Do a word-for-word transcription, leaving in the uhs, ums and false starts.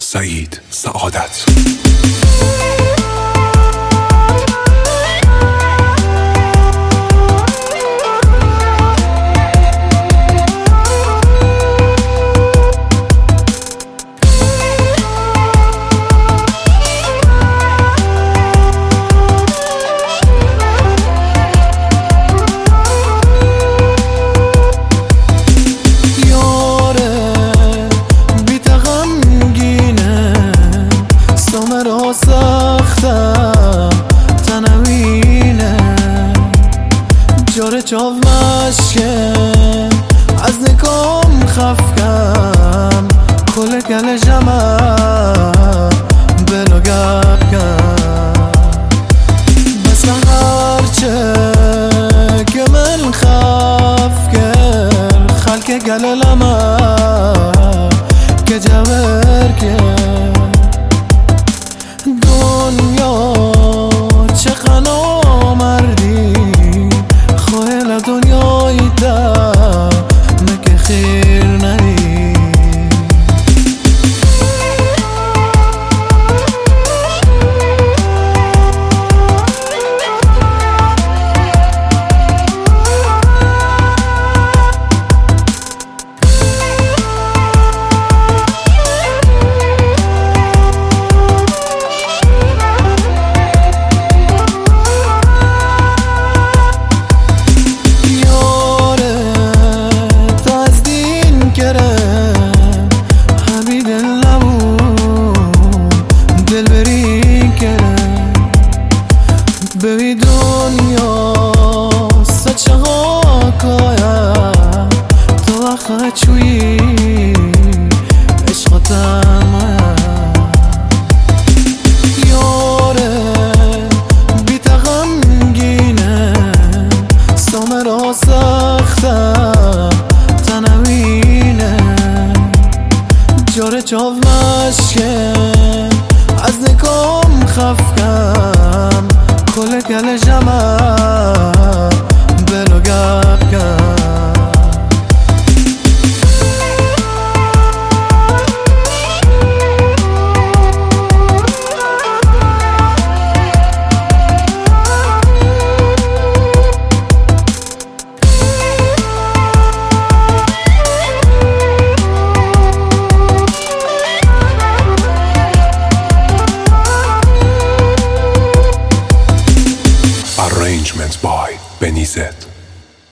سعید سعادت. ساختم تنوینه جاره چاو مشکن از نکام خفکم کل گل جمع بلو گب کن بس هرچه که من خف کرد خلک گل لما که جور کرد دنیا چه نامردی خواه دنیای ده مگه خیر نری ببی دنیا سچه ها کایا تو آخه چوی عشقاتم یاره بی تغمگینه سامه را سختم تنوینه جاره چاو مشکن از نکام خفکم کل گل جمع بلو گب کن